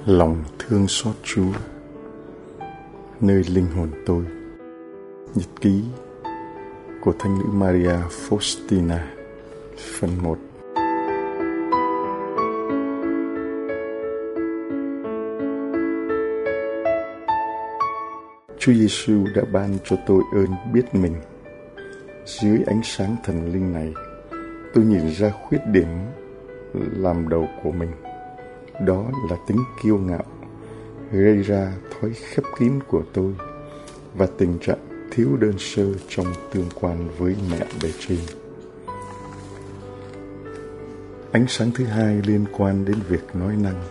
Lòng thương xót Chúa nơi linh hồn tôi. Nhật ký của Thánh nữ Maria Faustina, phần 1. Chúa Giêsu đã ban cho tôi ơn biết mình. Dưới ánh sáng thần linh này, tôi nhìn ra khuyết điểm làm đầu của mình. Đó là tính kiêu ngạo, gây ra thói khép kín của tôi và tình trạng thiếu đơn sơ trong tương quan với mẹ bề trên. Ánh sáng thứ hai liên quan đến việc nói năng.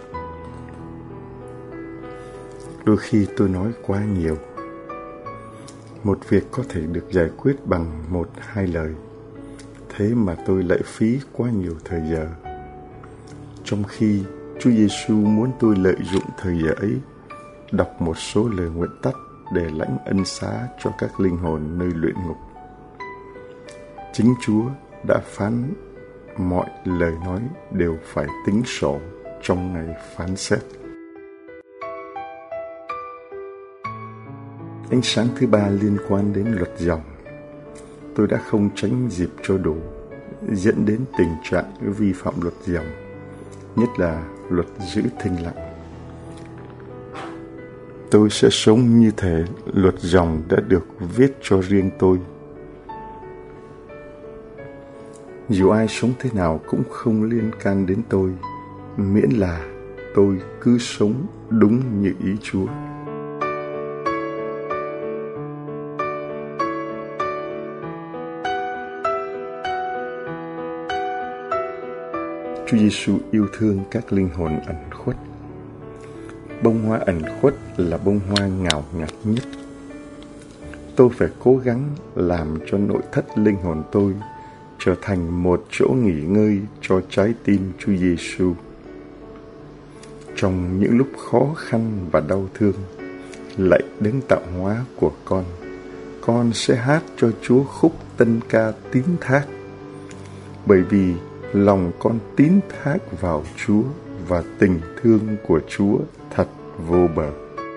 Đôi khi tôi nói quá nhiều. Một việc có thể được giải quyết bằng 1-2 lời, thế mà tôi lại phí quá nhiều thời giờ. Trong khi Chúa Giêsu muốn tôi lợi dụng thời giờ ấy, đọc một số lời nguyện tắt để lãnh ân xá cho các linh hồn nơi luyện ngục. Chính Chúa đã phán mọi lời nói đều phải tính sổ trong ngày phán xét. Ánh sáng thứ ba liên quan đến luật dòng. Tôi đã không tránh dịp cho đủ, dẫn đến tình trạng vi phạm luật dòng, nhất là luật giữ thinh lặng. Tôi sẽ sống như thể luật dòng đã được viết cho riêng tôi. Dù ai sống thế nào cũng không liên can đến tôi, miễn là tôi cứ sống đúng như ý Chúa. Chúa Giêsu yêu thương các linh hồn ẩn khuất. Bông hoa ẩn khuất là bông hoa ngào ngạt nhất. Tôi phải cố gắng làm cho nội thất linh hồn tôi trở thành một chỗ nghỉ ngơi cho trái tim Chúa Giêsu. Trong những lúc khó khăn và đau thương, lạy đấng tạo hóa của con sẽ hát cho Chúa khúc tân ca tín thác, bởi vì lòng con tín thác vào Chúa và tình thương của Chúa thật vô bờ.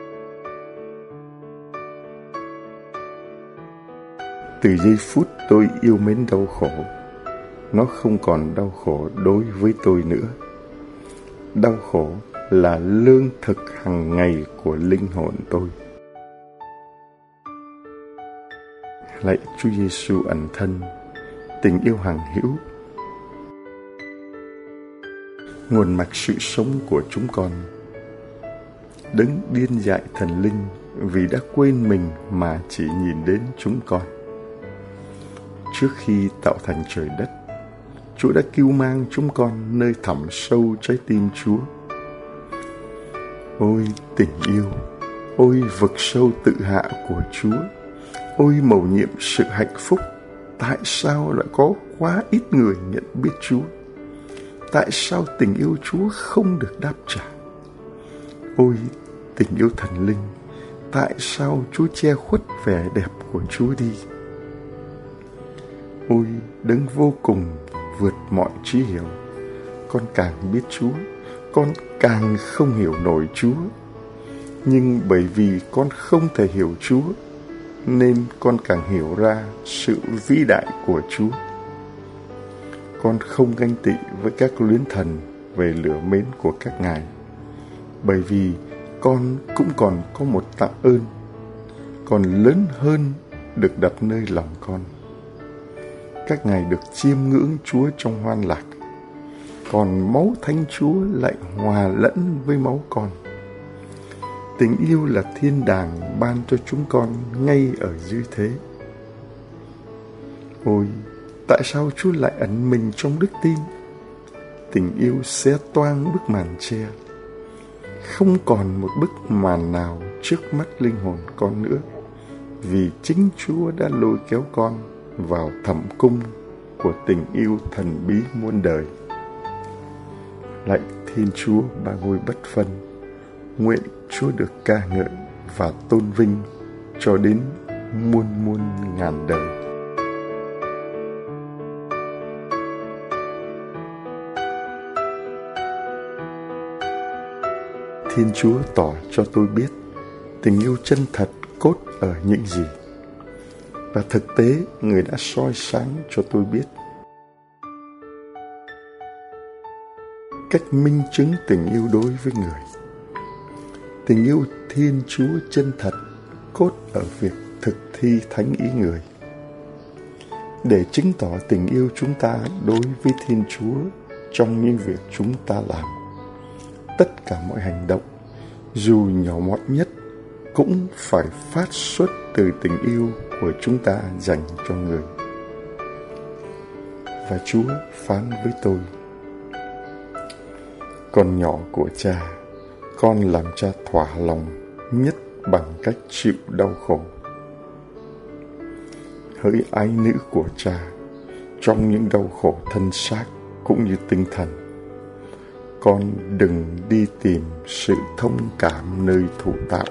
Từ giây phút tôi yêu mến đau khổ, nó không còn đau khổ đối với tôi nữa. Đau khổ là lương thực hàng ngày của linh hồn tôi. Lạy Chúa Giêsu ẩn thân, tình yêu hằng hữu, nguồn mạch sự sống của chúng con. Đấng điên dại thần linh vì đã quên mình mà chỉ nhìn đến chúng con. Trước khi tạo thành trời đất, Chúa đã cưu mang chúng con nơi thẳm sâu trái tim Chúa. Ôi tình yêu, ôi vực sâu tự hạ của Chúa, ôi mầu nhiệm sự hạnh phúc, tại sao lại có quá ít người nhận biết Chúa? Tại sao tình yêu Chúa không được đáp trả? Ôi tình yêu thần linh, tại sao Chúa che khuất vẻ đẹp của Chúa đi? Ôi đấng vô cùng vượt mọi trí hiểu, con càng biết Chúa, con càng không hiểu nổi Chúa. Nhưng bởi vì con không thể hiểu Chúa, nên con càng hiểu ra sự vĩ đại của Chúa. Con không ganh tị với các luyến thần về lửa mến của các ngài, bởi vì con cũng còn có một tạ ơn còn lớn hơn được đặt nơi lòng con. Các ngài được chiêm ngưỡng Chúa trong hoan lạc, còn máu Thánh Chúa lại hòa lẫn với máu con. Tình yêu là thiên đàng ban cho chúng con ngay ở dưới thế. Ôi, tại sao Chúa lại ẩn mình trong đức tin? Tình yêu xé toang bức màn che. Không còn một bức màn nào trước mắt linh hồn con nữa, vì chính Chúa đã lôi kéo con vào thẩm cung của tình yêu thần bí muôn đời. Lạy Thiên Chúa ba ngôi bất phân, nguyện Chúa được ca ngợi và tôn vinh cho đến muôn muôn ngàn đời. Thiên Chúa tỏ cho tôi biết tình yêu chân thật cốt ở những gì. Và thực tế, Người đã soi sáng cho tôi biết cách minh chứng tình yêu đối với người. Tình yêu Thiên Chúa chân thật cốt ở việc thực thi thánh ý Người. Để chứng tỏ tình yêu chúng ta đối với Thiên Chúa trong những việc chúng ta làm, tất cả mọi hành động, dù nhỏ mọn nhất, cũng phải phát xuất từ tình yêu của chúng ta dành cho người. Và Chúa phán với tôi: con nhỏ của cha, con làm cha thỏa lòng nhất bằng cách chịu đau khổ. Hỡi ái nữ của cha, trong những đau khổ thân xác cũng như tinh thần, con đừng đi tìm sự thông cảm nơi thụ tạo.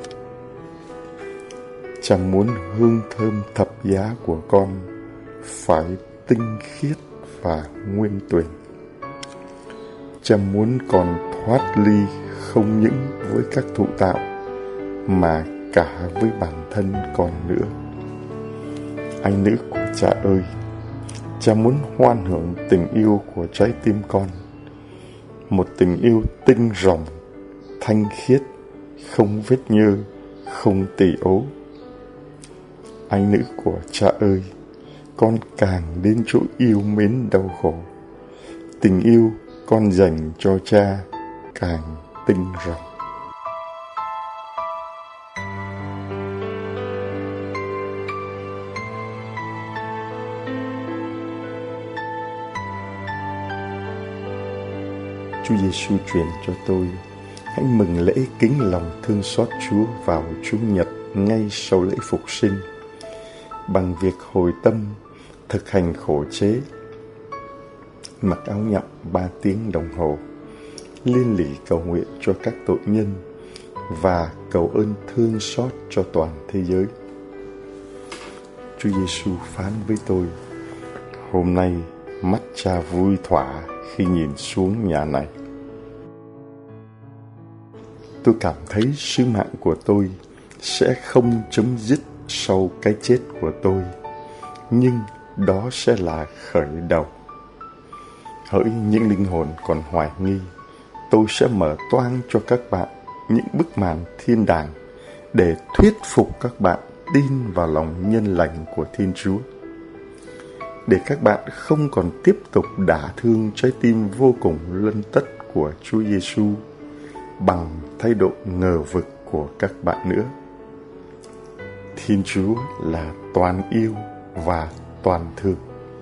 Cha muốn hương thơm thập giá của con phải tinh khiết và nguyên tuyển. Cha muốn con thoát ly không những với các thụ tạo mà cả với bản thân con nữa. Ái nữ của cha ơi, cha muốn hoan hưởng tình yêu của trái tim con, một tình yêu tinh ròng, thanh khiết, không vết nhơ, không tỉ ố. Ái nữ của cha ơi, con càng đến chỗ yêu mến đau khổ, tình yêu con dành cho cha càng tinh ròng. Chúa Giêsu truyền cho tôi: hãy mừng lễ kính lòng thương xót Chúa vào Chủ nhật ngay sau lễ phục sinh, bằng việc hồi tâm, thực hành khổ chế, mặc áo nhậm 3 tiếng đồng hồ, liên lỉ cầu nguyện cho các tội nhân và cầu ơn thương xót cho toàn thế giới. Chúa Giêsu phán với tôi: hôm nay mắt cha vui thỏa khi nhìn xuống nhà này. Tôi cảm thấy sứ mạng của tôi sẽ không chấm dứt sau cái chết của tôi, nhưng đó sẽ là khởi đầu. Hỡi những linh hồn còn hoài nghi, tôi sẽ mở toang cho các bạn những bức màn thiên đàng để thuyết phục các bạn tin vào lòng nhân lành của Thiên Chúa, để các bạn không còn tiếp tục đả thương trái tim vô cùng lân tất của Chúa Giêsu bằng thái độ ngờ vực của các bạn nữa. Thiên Chúa là toàn yêu và toàn thương.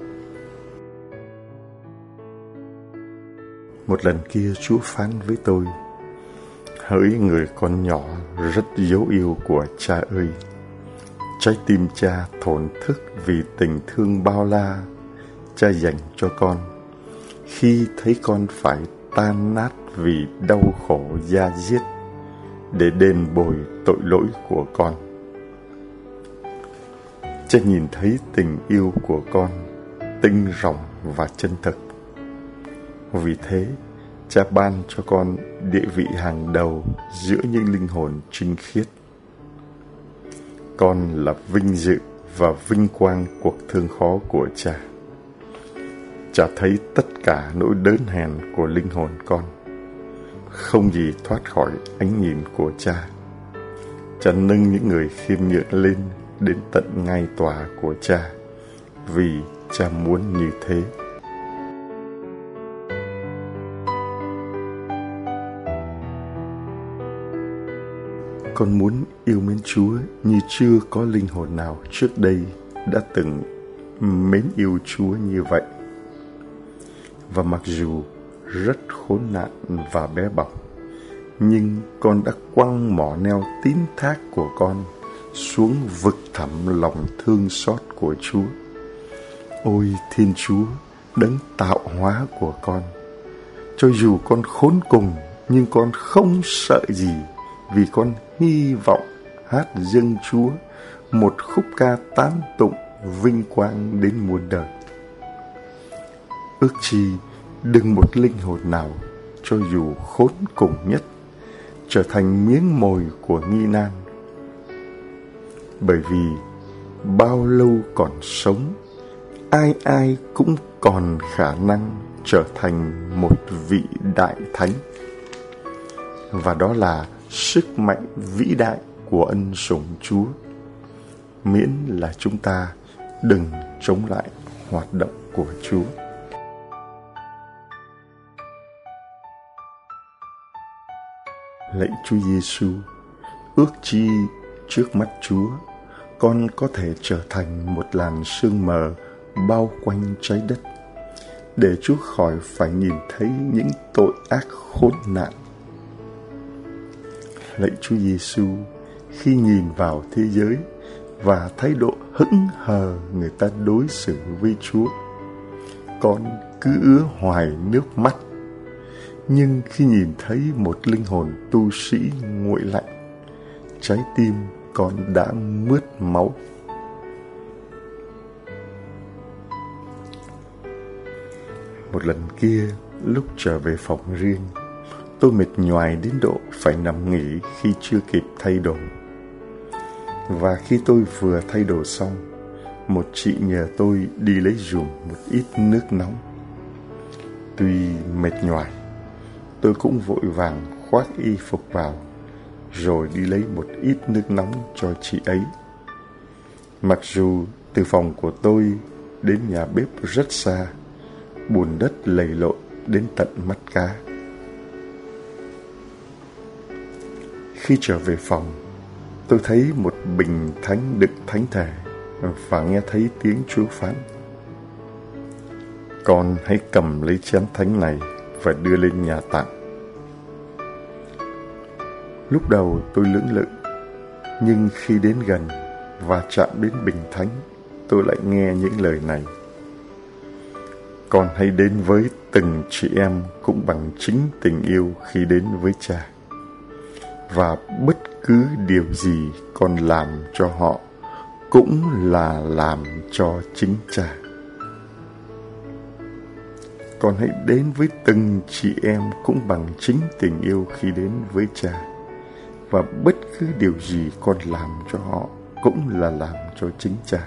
Một lần kia Chúa phán với tôi: hỡi người con nhỏ rất dấu yêu của cha ơi, trái tim cha thổn thức vì tình thương bao la cha dành cho con, khi thấy con phải tan nát vì đau khổ da diết để đền bồi tội lỗi của con. Cha nhìn thấy tình yêu của con tinh ròng và chân thực. Vì thế, cha ban cho con địa vị hàng đầu giữa những linh hồn trinh khiết. Con là vinh dự và vinh quang cuộc thương khó của cha. Cha thấy tất cả nỗi đớn hèn của linh hồn con, không gì thoát khỏi ánh nhìn của cha. Cha nâng những người khiêm nhượng lên đến tận ngai tòa của cha, vì cha muốn như thế. Con muốn yêu mến Chúa như chưa có linh hồn nào trước đây đã từng mến yêu Chúa như vậy. Và mặc dù rất khốn nạn và bé bỏng, nhưng con đã quăng mỏ neo tín thác của con xuống vực thẳm lòng thương xót của Chúa. Ôi Thiên Chúa, đấng tạo hóa của con, cho dù con khốn cùng, nhưng con không sợ gì, vì con hy vọng hát dâng Chúa một khúc ca tán tụng vinh quang đến muôn đời. Ước chi đừng một linh hồn nào, cho dù khốn cùng nhất, trở thành miếng mồi của nghi nan. Bởi vì bao lâu còn sống, ai ai cũng còn khả năng trở thành một vị đại thánh. Và đó là sức mạnh vĩ đại của ân sủng Chúa, miễn là chúng ta đừng chống lại hoạt động của Chúa. Lạy Chúa Giêsu, ước chi trước mắt Chúa, con có thể trở thành một làn sương mờ bao quanh trái đất, để Chúa khỏi phải nhìn thấy những tội ác khốn nạn. Lạy Chúa Giêsu, khi nhìn vào thế giới và thái độ hững hờ người ta đối xử với Chúa, con cứ ứa hoài nước mắt. Nhưng khi nhìn thấy một linh hồn tu sĩ nguội lạnh, trái tim con đã mướt máu. Một lần kia, lúc trở về phòng riêng, tôi mệt nhoài đến độ phải nằm nghỉ khi chưa kịp thay đồ. Và khi tôi vừa thay đồ xong, một chị nhờ tôi đi lấy giùm một ít nước nóng. Tuy mệt nhoài, tôi cũng vội vàng khoác y phục vào, rồi đi lấy một ít nước nóng cho chị ấy. Mặc dù từ phòng của tôi đến nhà bếp rất xa, bùn đất lầy lội đến tận mắt cá. Khi trở về phòng, tôi thấy một bình thánh đựng thánh thể và nghe thấy tiếng Chúa phán: con hãy cầm lấy chén thánh này và đưa lên nhà tạm. Lúc đầu tôi lưỡng lự, nhưng khi đến gần và chạm đến bình thánh, tôi lại nghe những lời này: con hãy đến với từng chị em cũng bằng chính tình yêu khi đến với Cha. Và bất cứ điều gì con làm cho họ cũng là làm cho chính Cha. Con hãy đến với từng chị em cũng bằng chính tình yêu khi đến với Cha. Và bất cứ điều gì con làm cho họ cũng là làm cho chính Cha.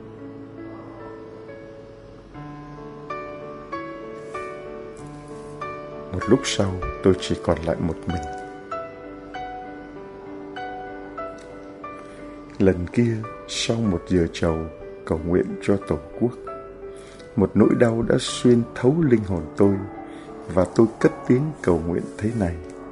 Một lúc sau, tôi chỉ còn lại một mình. Lần kia, sau 1 giờ chầu cầu nguyện cho Tổ quốc, một nỗi đau đã xuyên thấu linh hồn tôi, và tôi cất tiếng cầu nguyện thế này: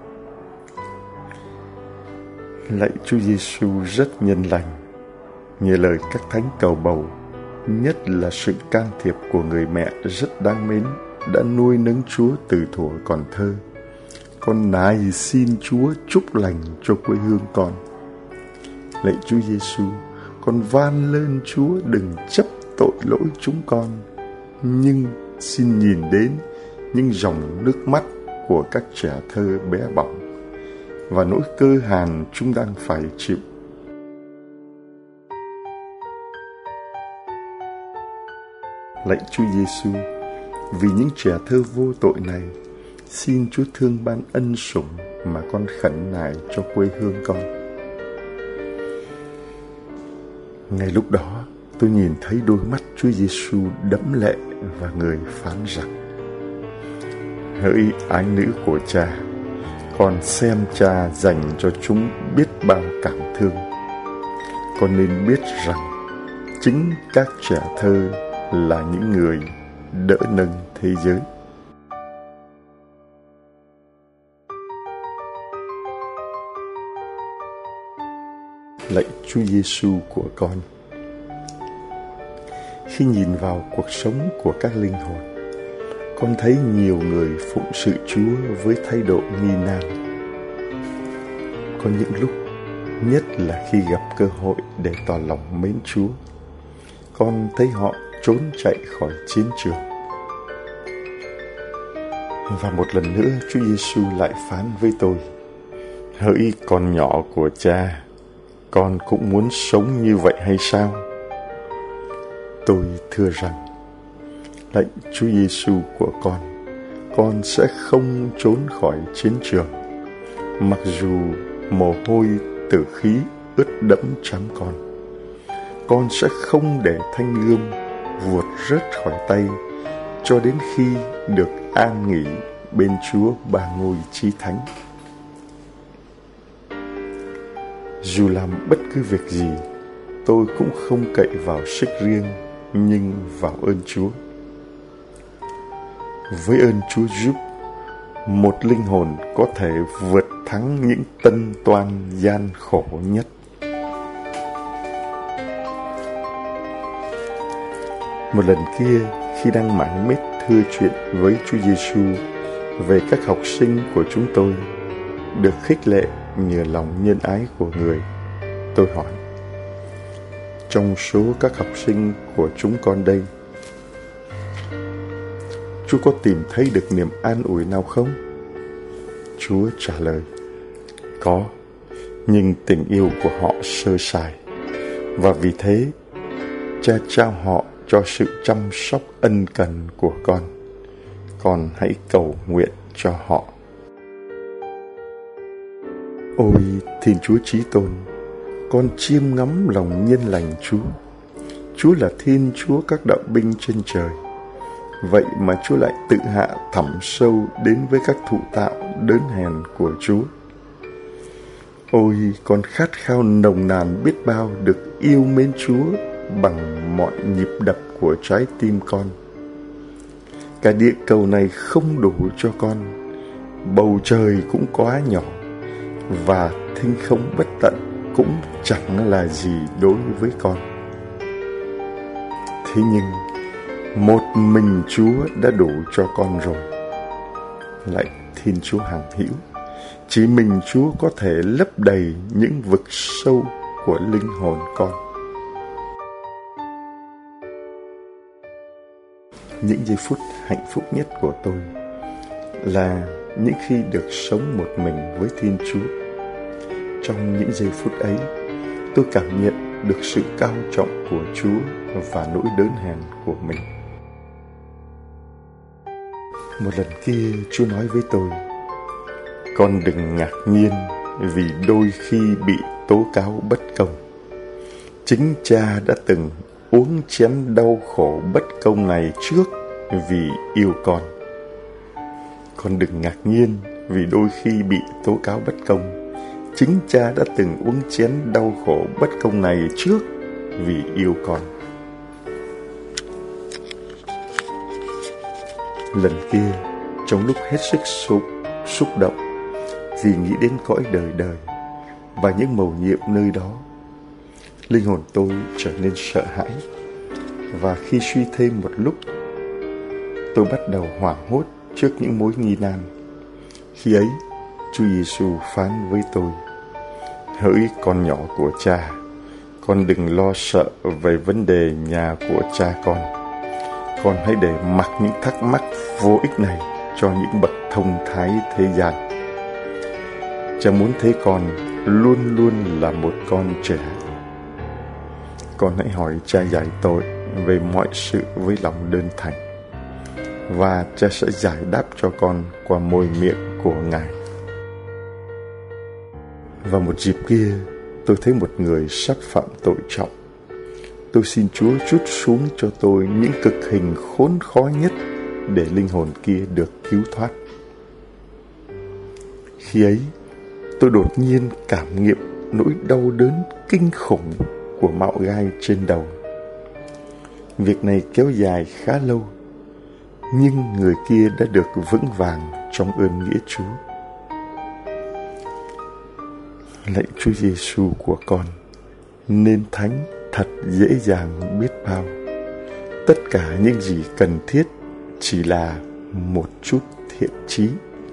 lạy Chúa Giêsu rất nhân lành, nhờ lời các thánh cầu bầu, nhất là sự can thiệp của người mẹ rất đáng mến đã nuôi nấng Chúa từ thuở còn thơ, con nài xin Chúa chúc lành cho quê hương con. Lạy Chúa Giêsu, con van lên Chúa đừng chấp tội lỗi chúng con, nhưng xin nhìn đến những dòng nước mắt của các trẻ thơ bé bỏng và nỗi cơ hàn chúng đang phải chịu. Lạy Chúa Giêsu, vì những trẻ thơ vô tội này, xin Chúa thương ban ân sủng mà con khẩn nài cho quê hương con. Ngay lúc đó, tôi nhìn thấy đôi mắt Chúa Giêsu đẫm lệ và người phán rằng: hỡi ái nữ của Cha, con xem Cha dành cho chúng biết bao cảm thương. Con nên biết rằng chính các trẻ thơ là những người đỡ nâng thế giới. Lạy Chúa Giêsu của khi nhìn vào cuộc sống của các linh hồn, con thấy nhiều người phụng sự Chúa với thái độ nghi nan. Có những lúc, nhất là khi gặp cơ hội để tỏ lòng mến Chúa, con thấy họ trốn chạy khỏi chiến trường. Và một lần nữa, Chúa Giêsu lại phán với tôi: hỡi con nhỏ của Cha, con cũng muốn sống như vậy hay sao? Tôi thưa rằng: lạy Chúa Giêsu của con sẽ không trốn khỏi chiến trường, mặc dù mồ hôi tử khí ướt đẫm trán con sẽ không để thanh gươm vuột rớt khỏi tay cho đến khi được an nghỉ bên Chúa Ba Ngôi Chí Thánh. Dù làm bất cứ việc gì, tôi cũng không cậy vào sức riêng, nhưng vào ơn Chúa. Với ơn Chúa giúp, một linh hồn có thể vượt thắng những tân toan gian khổ nhất. Một lần kia, khi đang mải miết thưa chuyện với Chúa Giêsu về các học sinh của chúng tôi, được khích lệ nhờ lòng nhân ái của người, tôi hỏi: trong số các học sinh của chúng con đây, Chúa có tìm thấy được niềm an ủi nào không? Chúa trả lời: có, nhưng tình yêu của họ sơ sài, và vì thế Cha trao họ cho sự chăm sóc ân cần của con hãy cầu nguyện cho họ. Ôi Thiên Chúa Chí Tôn, con chiêm ngắm lòng nhân lành Chúa là Thiên Chúa các đạo binh trên trời. Vậy mà Chúa lại tự hạ thẳm sâu đến với các thụ tạo đớn hèn của Chúa. Ôi, con khát khao nồng nàn biết bao được yêu mến Chúa bằng mọi nhịp đập của trái tim con. Cả địa cầu này không đủ cho con, bầu trời cũng quá nhỏ, và thinh không bất tận cũng chẳng là gì đối với con. Thế nhưng, một mình Chúa đã đủ cho con rồi. Lạy Thiên Chúa hằng hữu, chỉ mình Chúa có thể lấp đầy những vực sâu của linh hồn con. Những giây phút hạnh phúc nhất của tôi là những khi được sống một mình với Thiên Chúa. Trong những giây phút ấy, tôi cảm nhận được sự cao trọng của Chúa và nỗi đớn hèn của mình. Một lần kia, Chúa nói với tôi: con đừng ngạc nhiên vì đôi khi bị tố cáo bất công. Chính Cha đã từng uống chén đau khổ bất công này trước vì yêu con. Con đừng ngạc nhiên vì đôi khi bị tố cáo bất công. Chính Cha đã từng uống chén đau khổ bất công này trước vì yêu con. Lần kia, trong lúc hết sức xúc động vì nghĩ đến cõi đời đời và những mầu nhiệm nơi đó, linh hồn tôi trở nên sợ hãi. Và khi suy thêm một lúc, tôi bắt đầu hoảng hốt trước những mối nghi nan. Khi ấy, Chúa Giêsu phán với tôi: hỡi con nhỏ của Cha, con đừng lo sợ về vấn đề nhà của cha con. Con hãy để mặc những thắc mắc vô ích này cho những bậc thông thái thế gian. Cha muốn thấy con luôn luôn là một con trẻ. Con hãy hỏi Cha giải tội về mọi sự với lòng đơn thành, và Cha sẽ giải đáp cho con qua môi miệng của Ngài. Và một dịp kia, tôi thấy một người sắp phạm tội trọng. Tôi xin Chúa trút xuống cho tôi những cực hình khốn khó nhất để linh hồn kia được cứu thoát. Khi ấy, tôi đột nhiên cảm nghiệm nỗi đau đớn kinh khủng của mạo gai trên đầu. Việc này kéo dài khá lâu, nhưng người kia đã được vững vàng trong ơn nghĩa Chúa. Lạy Chúa Giêsu của con, nên thánh thật dễ dàng biết bao. Tất cả những gì cần thiết chỉ là một chút thiện chí.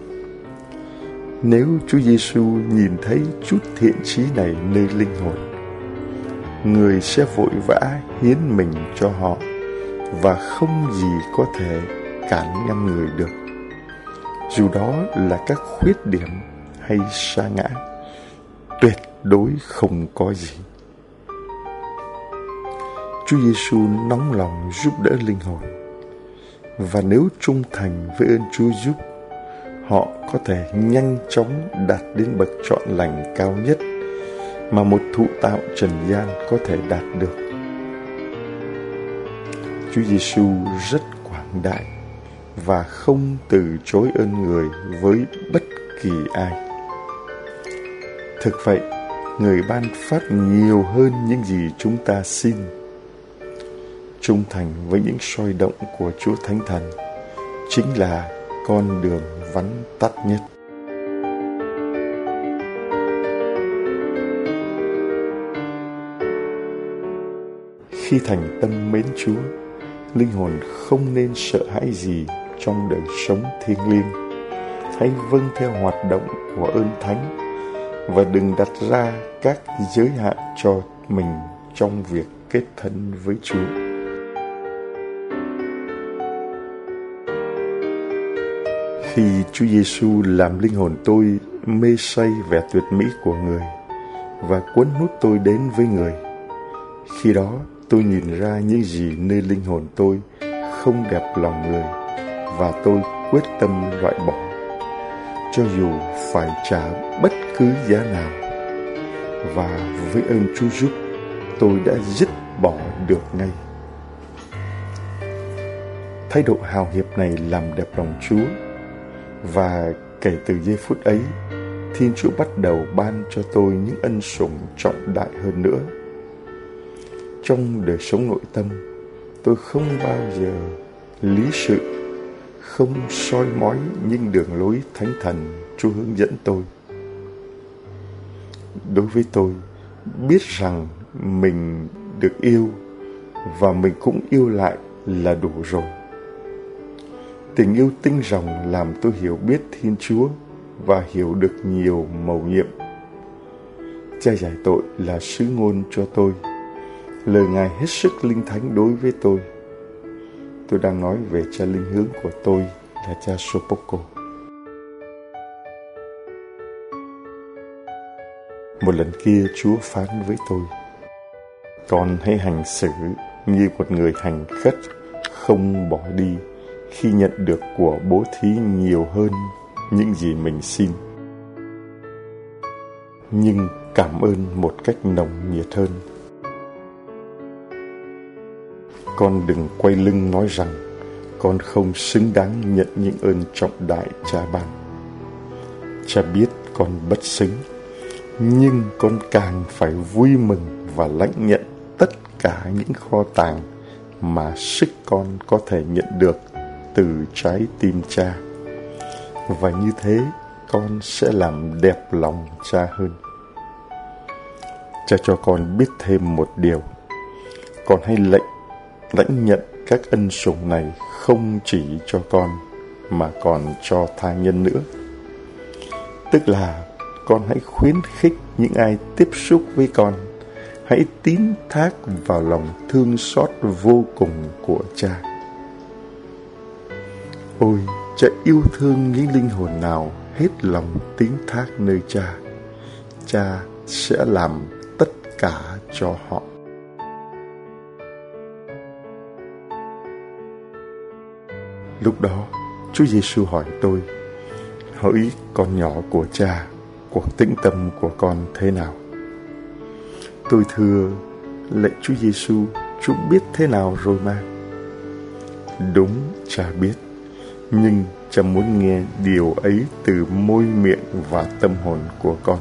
Nếu Chúa Giêsu nhìn thấy chút thiện chí này nơi linh hồn, người sẽ vội vã hiến mình cho họ, và không gì có thể cản ngăn người được, dù đó là các khuyết điểm hay sa ngã. Tuyệt đối không có gì. Chúa Giêsu nóng lòng giúp đỡ linh hồn, và nếu trung thành với ơn Chúa giúp, họ có thể nhanh chóng đạt đến bậc trọn lành cao nhất mà một thụ tạo trần gian có thể đạt được. Chúa Giêsu rất quảng đại và không từ chối ơn người với bất kỳ ai. Thực vậy, người ban phát nhiều hơn những gì chúng ta xin. Trung thành với những soi động của Chúa Thánh Thần chính là con đường vắn tắt nhất. Khi thành tâm mến Chúa, linh hồn không nên sợ hãi gì trong đời sống thiêng liêng. Hãy vâng theo hoạt động của ơn Thánh và đừng đặt ra các giới hạn cho mình trong việc kết thân với Chúa. Khi Chúa Giêsu làm linh hồn tôi mê say vẻ tuyệt mỹ của người và cuốn hút tôi đến với người, khi đó tôi nhìn ra những gì nơi linh hồn tôi không đẹp lòng người và tôi quyết tâm loại bỏ, cho dù phải trả bất cứ giá nào. Và với ơn Chúa giúp, tôi đã dứt bỏ được ngay. Thái độ hào hiệp này làm đẹp lòng Chúa, và kể từ giây phút ấy, Thiên Chúa bắt đầu ban cho tôi những ân sủng trọng đại hơn nữa. Trong đời sống nội tâm, tôi không bao giờ lý sự, không soi mói những đường lối Thánh Thần Chúa hướng dẫn tôi. Đối với tôi, biết rằng mình được yêu và mình cũng yêu lại là đủ rồi. Tình yêu tinh ròng làm tôi hiểu biết Thiên Chúa và hiểu được nhiều mầu nhiệm. Cha giải tội là sứ ngôn cho tôi. Lời Ngài hết sức linh thánh đối với tôi. Tôi đang nói về cha linh hướng của tôi là cha Sopoko. Một lần kia Chúa phán với tôi: con hãy hành xử như một người hành khất không bỏ đi khi nhận được của bố thí nhiều hơn những gì mình xin, nhưng cảm ơn một cách nồng nhiệt hơn. Con đừng quay lưng nói rằng con không xứng đáng nhận những ơn trọng đại Cha ban. Cha biết con bất xứng, nhưng con càng phải vui mừng và lãnh nhận tất cả những kho tàng mà sức con có thể nhận được từ trái tim Cha. Và như thế, con sẽ làm đẹp lòng Cha hơn. Cha cho con biết thêm một điều: con hãy lãnh nhận các ân sủng này không chỉ cho con mà còn cho tha nhân nữa. Tức là con hãy khuyến khích những ai tiếp xúc với con, hãy tín thác vào lòng thương xót vô cùng của Cha. Ôi, Cha yêu thương những linh hồn nào hết lòng tín thác nơi Cha, Cha sẽ làm tất cả cho họ. Lúc đó, Chúa Giêsu hỏi tôi: hỡi con nhỏ của Cha, cuộc tĩnh tâm của con thế nào? Tôi thưa: lạy Chúa Giêsu, Chúa biết thế nào rồi mà. Đúng, Cha biết, nhưng Cha muốn nghe điều ấy từ môi miệng và tâm hồn của con.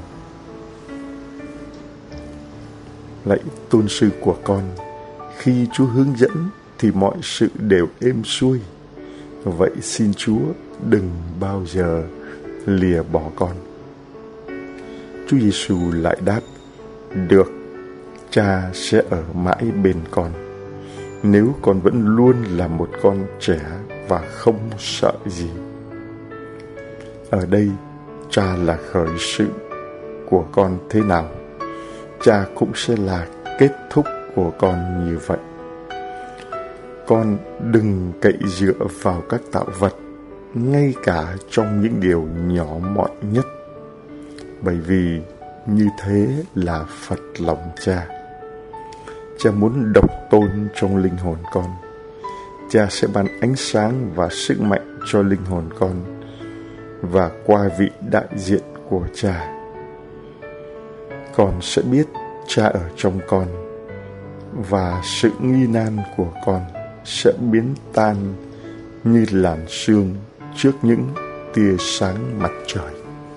Lạy tôn sư của con, khi Chúa hướng dẫn thì mọi sự đều êm xuôi. Vậy xin Chúa đừng bao giờ lìa bỏ con. Chúa Giêsu lại đáp: được, Cha sẽ ở mãi bên con, nếu con vẫn luôn là một con trẻ và không sợ gì. Ở đây, Cha là khởi sự của con thế nào, Cha cũng sẽ là kết thúc của con như vậy. Con đừng cậy dựa vào các tạo vật, ngay cả trong những điều nhỏ mọn nhất, bởi vì như thế là phật lòng Cha. Cha muốn độc tôn trong linh hồn con. Cha sẽ ban ánh sáng và sức mạnh cho linh hồn con, và qua vị đại diện của Cha. Con sẽ biết Cha ở trong con, và sự nghi nan của con sẽ biến tan như làn sương trước những tia sáng mặt trời.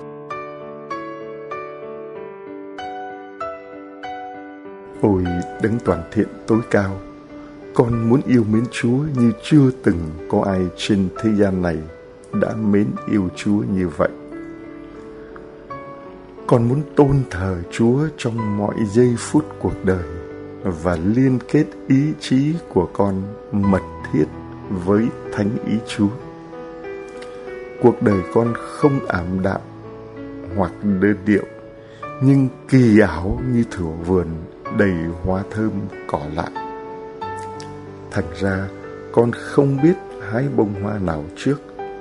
Ôi Đấng toàn thiện tối cao, con muốn yêu mến Chúa như chưa từng có ai trên thế gian này đã mến yêu Chúa như vậy. Con muốn tôn thờ Chúa trong mọi giây phút cuộc đời và liên kết ý chí của con mật thiết với thánh ý Chúa. Cuộc đời con không ảm đạm hoặc đơn điệu, nhưng kỳ ảo như thửa vườn đầy hoa thơm cỏ lạ. Thành ra con không biết hái bông hoa nào trước: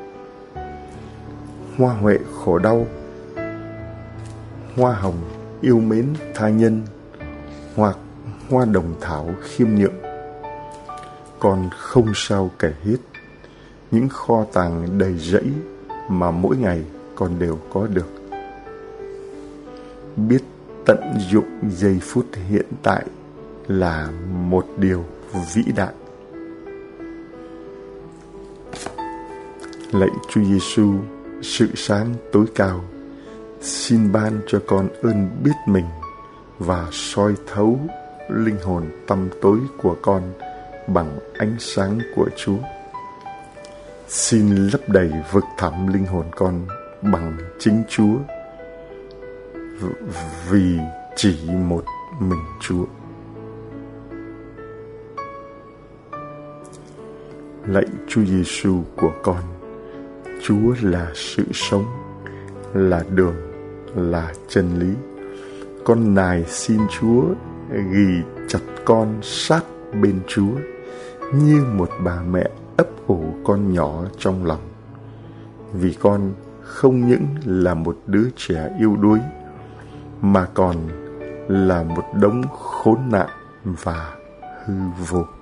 hoa huệ khổ đau, hoa hồng yêu mến tha nhân, hoặc hoa đồng thảo khiêm nhượng. Con không sao kể hết những kho tàng đầy rẫy mà mỗi ngày con đều có được. Biết tận dụng giây phút hiện tại là một điều vĩ đại. Lạy Chúa Giêsu, sự sáng tối cao, xin ban cho con ơn biết mình và soi thấu linh hồn tăm tối của con bằng ánh sáng của Chúa. Xin lấp đầy vực thẳm linh hồn con bằng chính Chúa, vì chỉ một mình Chúa. Lạy Chúa Giêsu của con, Chúa là sự sống, là đường, là chân lý. Con nài xin Chúa ghi chặt con sát bên Chúa, như một bà mẹ ấp ủ con nhỏ trong lòng. Vì con không những là một đứa trẻ yêu đuối, mà còn là một đống khốn nạn và hư vô.